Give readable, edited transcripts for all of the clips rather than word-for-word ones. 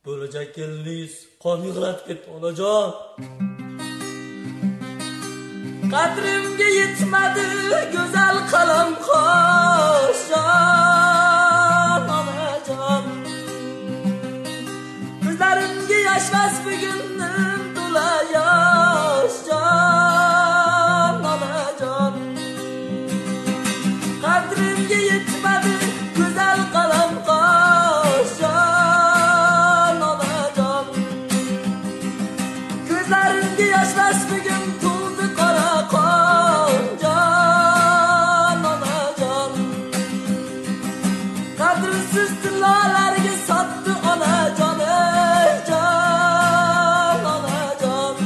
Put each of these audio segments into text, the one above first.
Bo'lajak keliniz qon yig'latib ketdi onajon. Qadrimga yetmadi go'zal qalam qo'shjon onajon. Ko'zlarimga yoshmas bugunim to'la yoshjon onajon. Qadrimga yetmadi go'zal qalam qo'shjon onajon. Ko'zlarimga yoshmas bugun to'ldi qora qonjon onajon. Qadrsiz tillarga sotdi onajon jon onajon.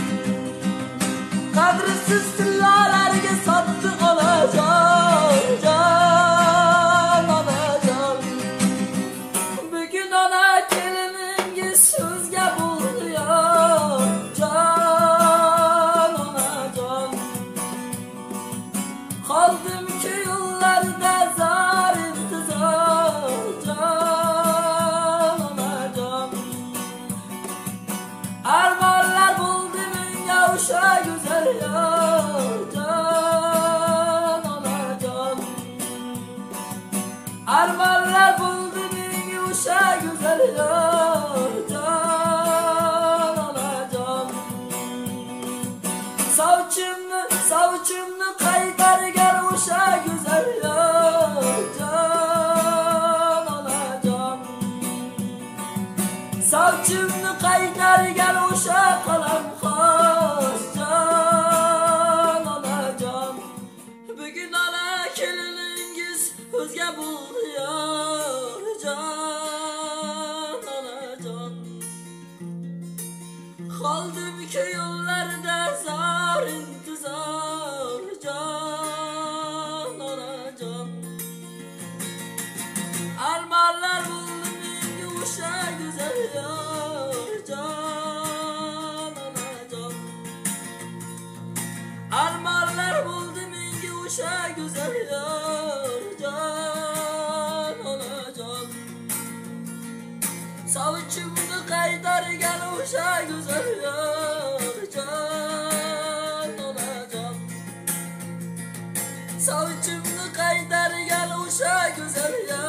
Qadrsiz tillarga sotdi onajon jon onajon. Bugun ona keliningiz so'zga bo'ldi jon onajon. Qoldim ki yo'llarda zor intizor jon onajon. Armonlar bo'ldi menga o'sha go'zal jon onajon. Armonlar bo'ldi menga o'sha go'zal jon onajon. Sovchimni qaytargan o'sha go'zal jon onajon. Sovchimni qaytargan o'sha qalam qo'shjon onajon. Bugun ona keliningiz o'zga bo'ldi jon onajon. Qoldim-ku yo'llarda zor intizor jon onajon. Armonlar bo'ldi menga o'sha go'zal jon onajon. Armonlar bo'ldi menga o'sha go'zal jon onajon. Sovchimni qaytargan o'sha go'zal jon onajon. Sovchimni qaytargan o'sha go'zal